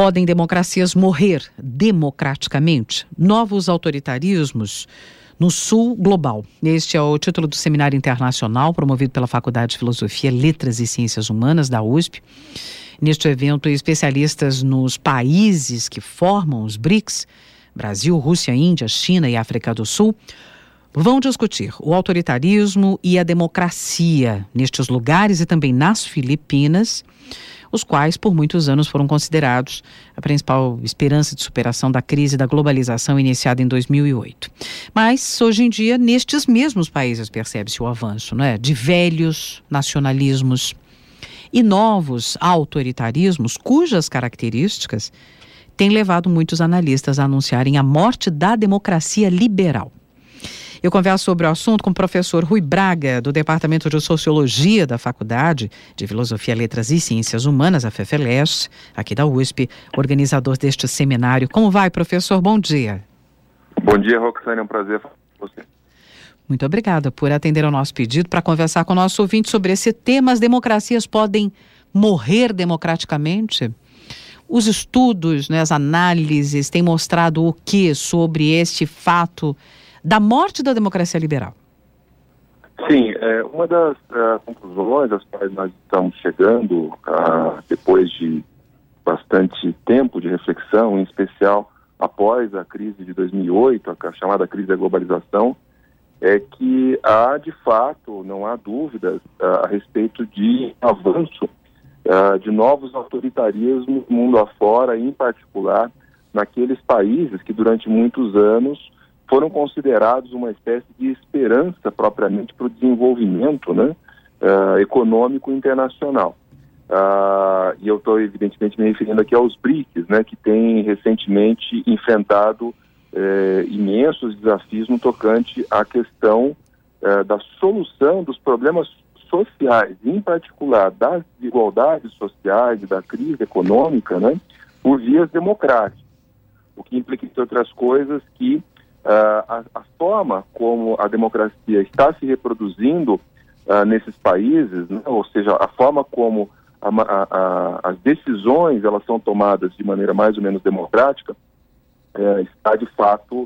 Podem democracias morrer democraticamente? Novos autoritarismos no Sul global. Este é o título do seminário internacional promovido pela Faculdade de Filosofia, Letras e Ciências Humanas da USP. Neste evento, especialistas nos países que formam os BRICS, Brasil, Rússia, Índia, China e África do Sul, vão discutir o autoritarismo e a democracia nestes lugares e também nas Filipinas, os quais por muitos anos foram considerados a principal esperança de superação da crise da globalização iniciada em 2008. Mas, hoje em dia, nestes mesmos países percebe-se o avanço, não é? De velhos nacionalismos e novos autoritarismos, cujas características têm levado muitos analistas a anunciarem a morte da democracia liberal. Eu converso sobre o assunto com o professor Rui Braga, do Departamento de Sociologia da Faculdade de Filosofia, Letras e Ciências Humanas, a FEFELESH, aqui da USP, organizador deste seminário. Como vai, professor? Bom dia. Bom dia, Roxane, é um prazer falar com você. Muito obrigada por atender ao nosso pedido para conversar com o nosso ouvinte sobre esse tema. As democracias podem morrer democraticamente? Os estudos, as análises têm mostrado o que sobre este fato da morte da democracia liberal? Sim, uma das conclusões às quais nós estamos chegando, depois de bastante tempo de reflexão, em especial após a crise de 2008, a chamada crise da globalização, é que há, de fato, não há dúvidas a respeito de avanço de novos autoritarismos mundo afora, em particular naqueles países que durante muitos anos foram considerados uma espécie de esperança propriamente para o desenvolvimento econômico internacional. E eu estou evidentemente me referindo aqui aos BRICS, que têm recentemente enfrentado imensos desafios no tocante à questão da solução dos problemas sociais, em particular das desigualdades sociais e da crise econômica, por vias democráticas. O que implica, entre outras coisas, que a forma como a democracia está se reproduzindo nesses países, ou seja, a forma como as decisões elas são tomadas de maneira mais ou menos democrática, está de fato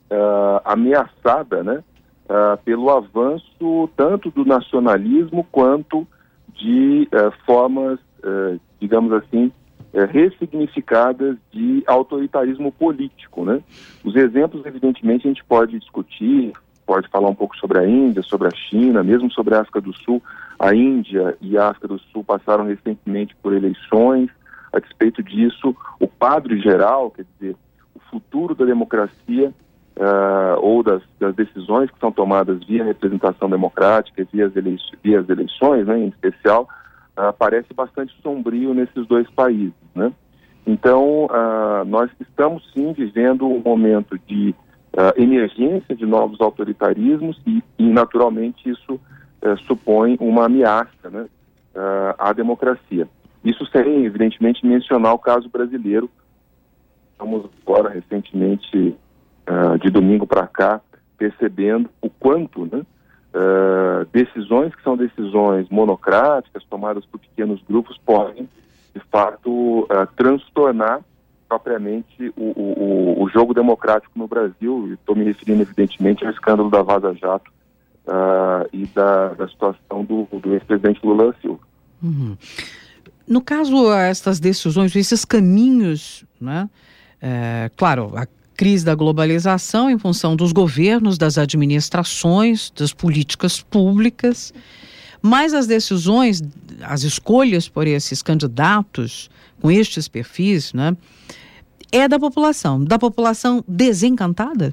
ameaçada, pelo avanço tanto do nacionalismo quanto de formas, digamos assim, ressignificadas de autoritarismo político, Os exemplos, evidentemente, a gente pode discutir, pode falar um pouco sobre a Índia, sobre a China, mesmo sobre a África do Sul. A Índia e a África do Sul passaram recentemente por eleições. A despeito disso, o quadro geral, quer dizer, o futuro da democracia ou das decisões que são tomadas via representação democrática e via as eleições, em especial, parece bastante sombrio nesses dois países, Então, nós estamos sim vivendo um momento de emergência de novos autoritarismos e naturalmente isso supõe uma ameaça à democracia. Isso sem, evidentemente, mencionar o caso brasileiro. Estamos agora, recentemente, de domingo para cá, percebendo o quanto, decisões que são decisões monocráticas, tomadas por pequenos grupos, podem, de fato, transtornar propriamente o jogo democrático no Brasil. Estou me referindo, evidentemente, ao escândalo da Vaza Jato e da situação do ex-presidente Lula da Silva. Uhum. No caso, estas decisões, esses caminhos, claro, a crise da globalização em função dos governos, das administrações, das políticas públicas, mas as decisões, as escolhas por esses candidatos com estes perfis, é da população desencantada?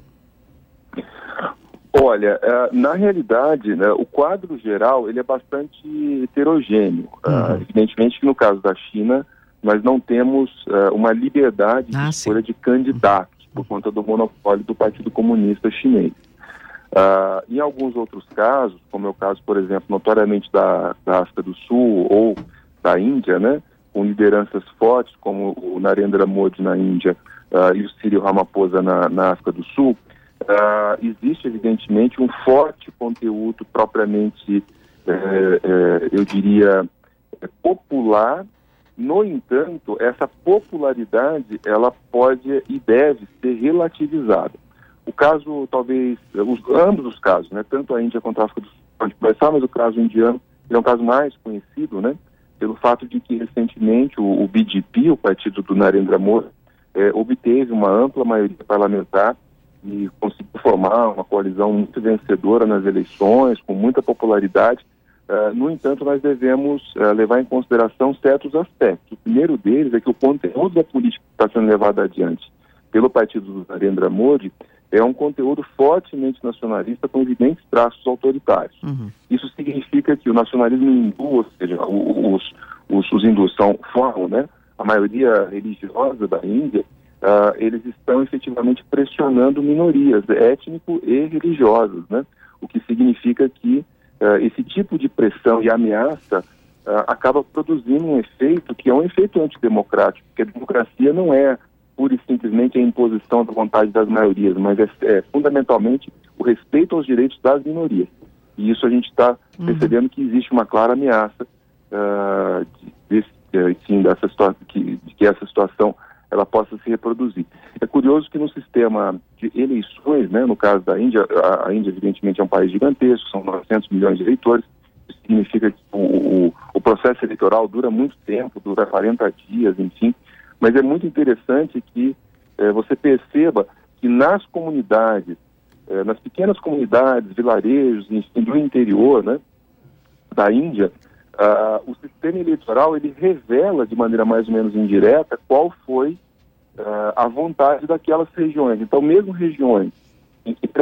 Olha, na realidade, o quadro geral ele é bastante heterogêneo. Evidentemente que no caso da China, nós não temos uma liberdade de escolha de candidatos por conta do monopólio do Partido Comunista Chinês. Em alguns outros casos, como é o caso, por exemplo, notoriamente da África do Sul ou da Índia, com lideranças fortes como o Narendra Modi na Índia e o Cyril Ramaphosa na África do Sul, existe evidentemente um forte conteúdo propriamente, eu diria, popular No entanto, essa popularidade, ela pode e deve ser relativizada. O caso, talvez, ambos os casos, né, tanto a Índia quanto a África do Sul, pode conversar, mas o caso indiano é um caso mais conhecido, né, pelo fato de que recentemente o BJP, o partido do Narendra Modi, obteve uma ampla maioria parlamentar e conseguiu formar uma coalizão muito vencedora nas eleições, com muita popularidade. No entanto, nós devemos levar em consideração certos aspectos. O primeiro deles é que o conteúdo da política que está sendo levado adiante pelo partido do Narendra Modi é um conteúdo fortemente nacionalista com evidentes traços autoritários. Uhum. Isso significa que o nacionalismo hindu, ou seja, os hindus formam, né, a maioria religiosa da Índia, eles estão efetivamente pressionando minorias étnico e religiosas, né, o que significa que esse tipo de pressão e ameaça acaba produzindo um efeito que é um efeito antidemocrático, porque a democracia não é pura e simplesmente a imposição da vontade das maiorias, mas é fundamentalmente o respeito aos direitos das minorias. E isso a gente está percebendo que existe uma clara ameaça dessa situação, de que essa situação ela possa se reproduzir. É curioso que no sistema de eleições, né, no caso da Índia, a Índia evidentemente é um país gigantesco, são 900 milhões de eleitores, isso significa que o processo eleitoral dura muito tempo, dura 40 dias, enfim, mas é muito interessante que você perceba que nas comunidades, nas pequenas comunidades, vilarejos, enfim, do interior, né, da Índia, o sistema eleitoral ele revela de maneira mais ou menos indireta qual foi a vontade daquelas regiões. Então, mesmo regiões em que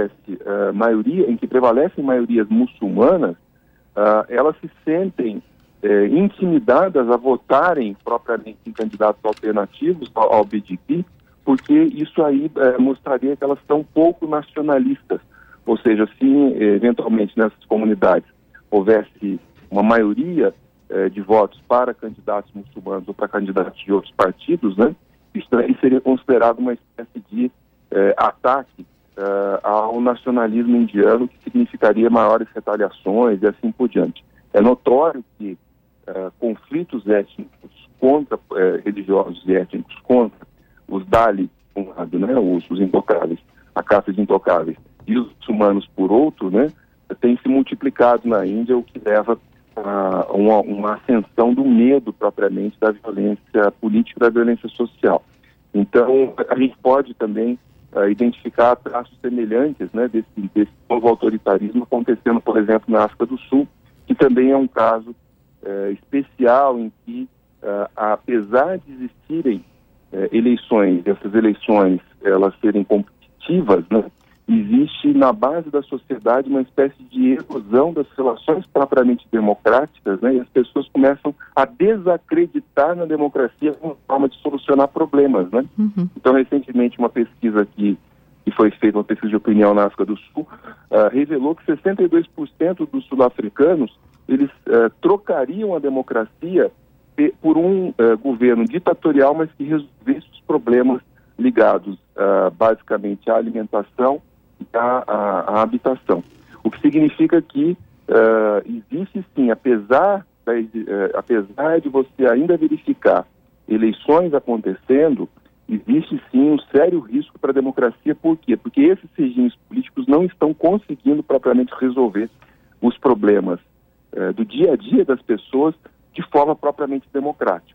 prevalecem maiorias muçulmanas, elas se sentem intimidadas a votarem propriamente em candidatos alternativos ao BJP, porque isso aí mostraria que elas são pouco nacionalistas. Ou seja, se eventualmente nessas comunidades houvesse uma maioria de votos para candidatos muçulmanos ou para candidatos de outros partidos, né, isso aí seria considerado uma espécie de ataque ao nacionalismo indiano, que significaria maiores retaliações e assim por diante. É notório que conflitos étnicos religiosos e étnicos contra os Dalits, por um lado, né, os intocáveis, a casta de intocáveis, e os muçulmanos, por outro, né, tem se multiplicado na Índia, o que leva a uma ascensão do medo propriamente da violência política e da violência social. Então, a gente pode também identificar traços semelhantes, né, desse novo autoritarismo acontecendo, por exemplo, na África do Sul, que também é um caso especial em que, apesar de existirem eleições, essas eleições elas serem competitivas, né, existe na base da sociedade uma espécie de erosão das relações propriamente democráticas, né, e as pessoas começam a desacreditar na democracia como forma de solucionar problemas, né? Uhum. Então, recentemente, uma pesquisa que foi feita, uma pesquisa de opinião na África do Sul, revelou que 62% dos sul-africanos eles trocariam a democracia por um governo ditatorial, mas que resolvesse os problemas ligados basicamente à alimentação e à habitação. O que significa que existe sim, apesar de você ainda verificar eleições acontecendo, existe sim um sério risco para a democracia. Por quê? Porque esses regimes políticos não estão conseguindo propriamente resolver os problemas do dia a dia das pessoas de forma propriamente democrática.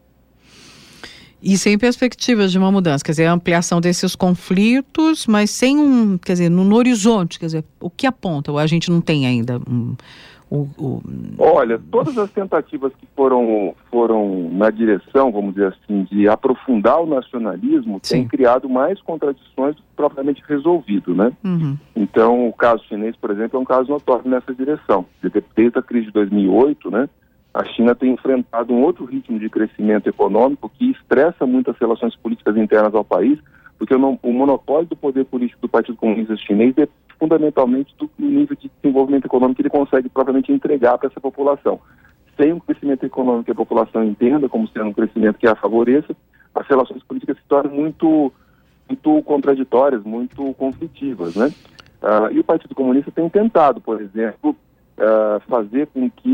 E sem perspectivas de uma mudança, quer dizer, a ampliação desses conflitos, mas sem quer dizer, no horizonte, quer dizer, o que aponta? Ou a gente não tem ainda Olha, todas as tentativas que foram na direção, vamos dizer assim, de aprofundar o nacionalismo, têm criado mais contradições do que propriamente resolvido, né? Uhum. Então, o caso chinês, por exemplo, é um caso notório nessa direção. Desde a crise de 2008, né, a China tem enfrentado um outro ritmo de crescimento econômico que estressa muito as relações políticas internas ao país, porque o monopólio do poder político do Partido Comunista Chinês é fundamentalmente do nível de desenvolvimento econômico que ele consegue propriamente entregar para essa população. Sem um crescimento econômico que a população entenda como sendo um crescimento que a favoreça, as relações políticas se tornam muito contraditórias, muito conflitivas, né? E o Partido Comunista tem tentado, por exemplo, fazer com que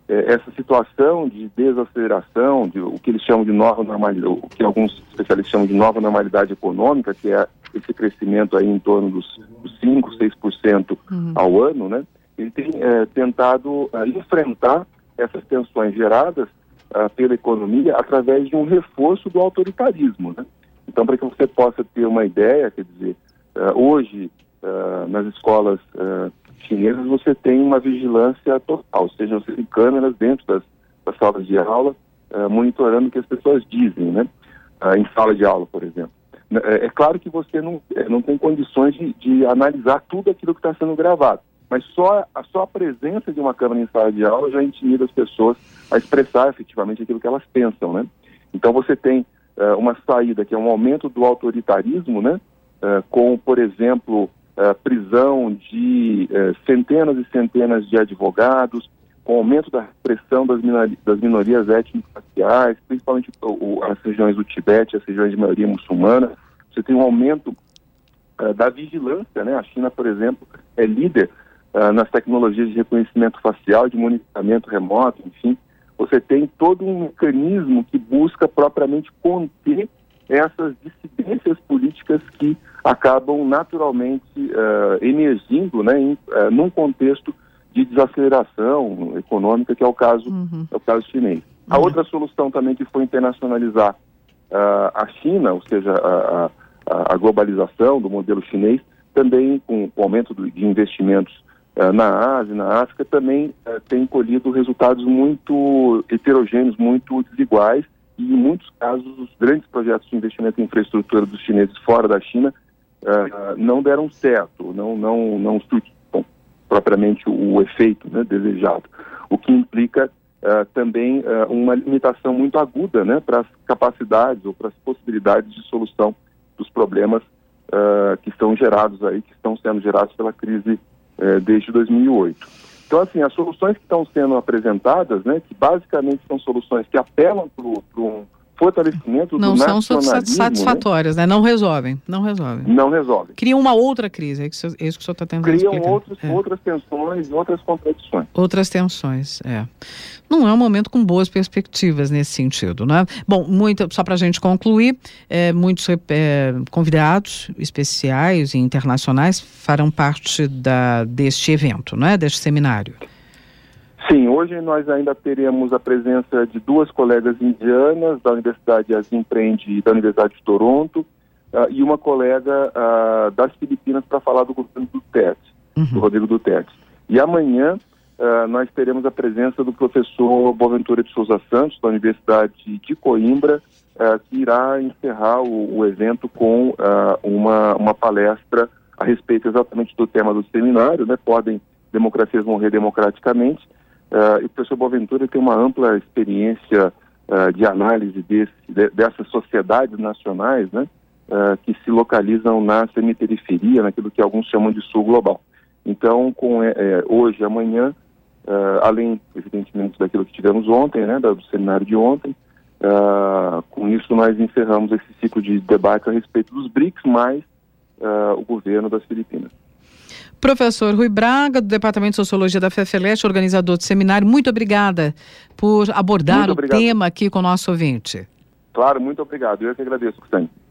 essa situação de desaceleração, o que eles chamam de nova normalidade, o que alguns especialistas chamam de nova normalidade econômica, que é esse crescimento aí em torno dos 5%, 6% ao ano, né? Ele tem tentado enfrentar essas tensões geradas pela economia através de um reforço do autoritarismo, né? Então, para que você possa ter uma ideia, quer dizer, hoje nas escolas chinesas você tem uma vigilância total, ou seja, você tem câmeras dentro das salas de aula monitorando o que as pessoas dizem, né? Em sala de aula, por exemplo. É claro que você não tem condições de analisar tudo aquilo que está sendo gravado, mas só a presença de uma câmera em sala de aula já intimida as pessoas a expressar efetivamente aquilo que elas pensam, né? Então você tem uma saída que é um aumento do autoritarismo, né? Com, por exemplo, prisão de centenas e centenas de advogados, com aumento da repressão das minorias étnico-raciais, principalmente as regiões do Tibete, as regiões de maioria muçulmana. Você tem um aumento da vigilância, né? A China, por exemplo, é líder nas tecnologias de reconhecimento facial, de monitoramento remoto, enfim. Você tem todo um mecanismo que busca propriamente conter essas dissidências políticas que acabam naturalmente emergindo, né, num contexto de desaceleração econômica, que é o caso chinês. A outra solução também que foi internacionalizar a China, ou seja, a globalização do modelo chinês, também com o aumento de investimentos na Ásia, na África, também tem colhido resultados muito heterogêneos, muito desiguais, e em muitos casos os grandes projetos de investimento em infraestrutura dos chineses fora da China não deram certo, não surtiram propriamente o efeito, né, desejado, o que implica também uma limitação muito aguda, né, para as capacidades ou para as possibilidades de solução dos problemas que estão sendo gerados pela crise desde 2008. Então, assim, as soluções que estão sendo apresentadas, né, que basicamente são soluções que apelam para um fortalecimento do nacionalismo... Não são satisfatórias, né? Não resolvem. Não resolvem. Criam uma outra crise, é isso que o senhor está tentando explicar. Criam outras tensões, outras contradições. Outras tensões, Não é um momento com boas perspectivas nesse sentido, né? Bom, só para a gente concluir, muitos convidados especiais e internacionais farão parte deste evento, né? Deste seminário. Sim, hoje nós ainda teremos a presença de 2 colegas indianas da Universidade Azim Premji e da Universidade de Toronto e uma colega das Filipinas para falar do governo Duterte, do Rodrigo Duterte. E amanhã nós teremos a presença do professor Boaventura de Souza Santos, da Universidade de Coimbra, que irá encerrar o evento com uma palestra a respeito exatamente do tema do seminário, né? Podem democracias morrer democraticamente. E o professor Boaventura tem uma ampla experiência de análise dessas sociedades nacionais, né, que se localizam na semiperiferia, naquilo que alguns chamam de sul global. Então, hoje e amanhã, além, evidentemente, daquilo que tivemos ontem, né, do seminário de ontem, com isso nós encerramos esse ciclo de debate a respeito dos BRICS, mais o governo das Filipinas. Professor Rui Braga, do Departamento de Sociologia da FEFELESH, organizador do seminário, muito obrigada por abordar o tema aqui com o nosso ouvinte. Claro, muito obrigado. Eu que agradeço, Cristiane.